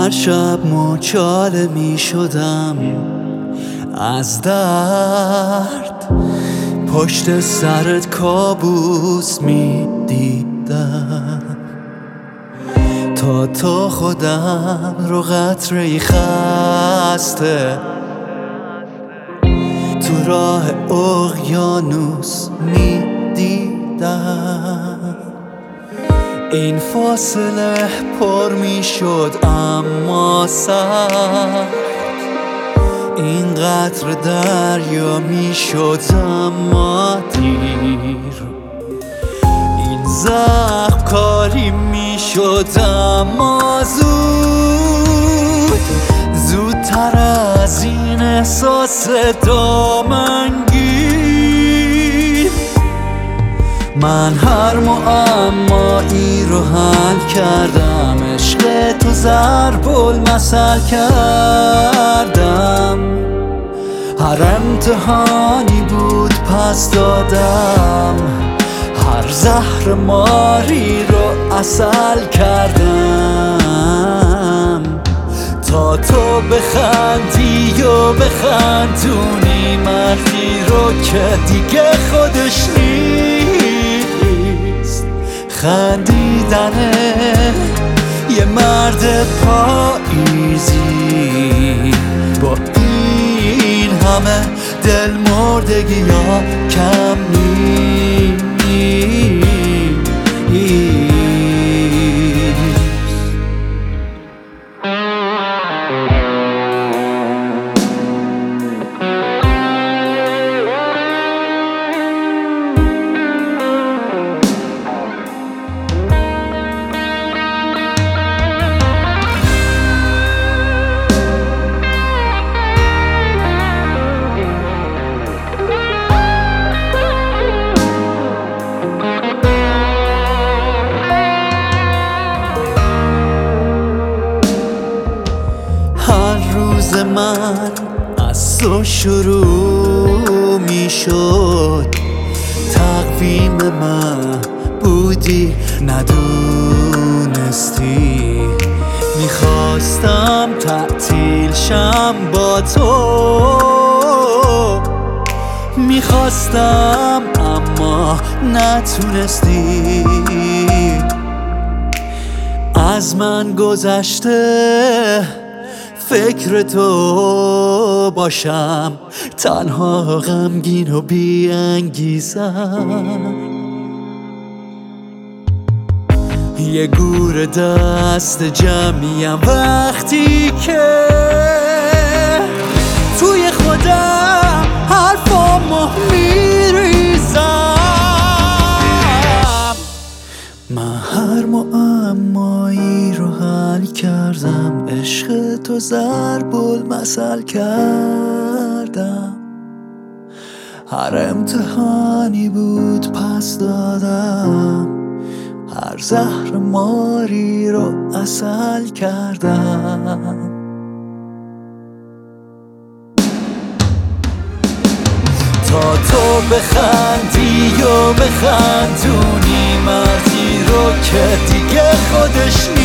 هر شب مچاله می شدم از درد، پشت سرت کابوس می دیدم تا تو خودم رو قطره‌ای خسته تو راه اقیانوس می دیدم. این فاصله پر می شد اما سخت، این قطر دریا می شد اما دیر، این زخم کاری می شد اما زودتر از این احساس دامنگیر. من هر معمایی رو حل کردم، عشق تو ضرب المثل کردم، هر امتحانی بود پس دادم، هر زهر ماری رو عسل کردم تا تو بخندی و بخندونی مردی رو که دیگه خودش نیست. خندیدن یه مرد پاییزی با این همه دل مردگی ها کم نیست. روز من از تو شروع می شد، تقویم من بودی ندونستی، میخواستم تعطیل شم با تو، میخواستم اما نتونستی. از من گذشته فکر تو باشم، تنها غمگین و بی انگیزم، یه گور دست جمعیم وقتی که توی خودم حرفامو میریزم. من هر معمایی رو حل کردم، عشق تو ضرب المثل کردم، هر امتحانی بود پس دادم، هر زهر ماری رو عسل کردم تا تو بخندی و بخندونی مردی رو که دیگه خودش نیست.